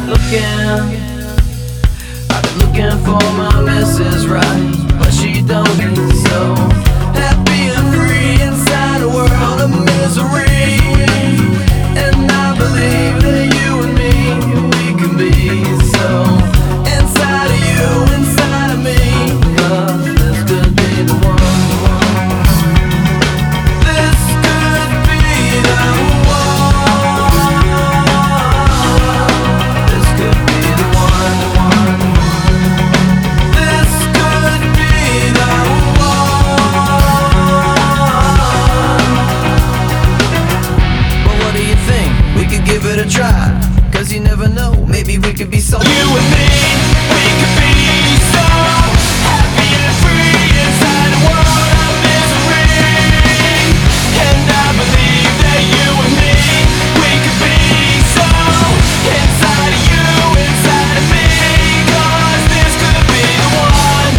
looking. I've been looking for my Mrs. Right, but she don't get so happy and free inside a world of misery. And I believe that you and me, we can be so inside of you, inside of me. 'Cause this could be the one. This could be the one. This could be the one. This could be the one. But what do you think? We could give it a try. 'Cause you never know, maybe we could be so. You and me, we could be so happy and free inside a world of misery. And I believe that you and me, we could be so inside of you, inside of me. 'Cause this could be the one.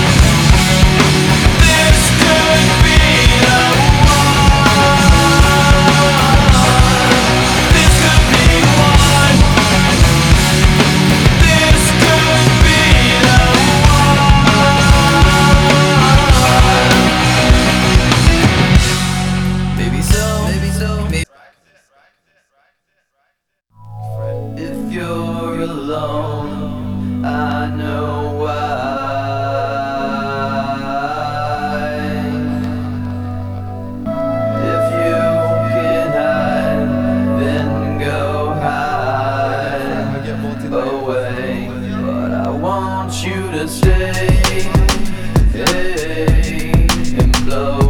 This could be the one. This could be the one. This could be the one. Maybe so, maybe so, maybe. If you're alone, I know why. If you can hide, then go hide away. But I want you to stay, and blow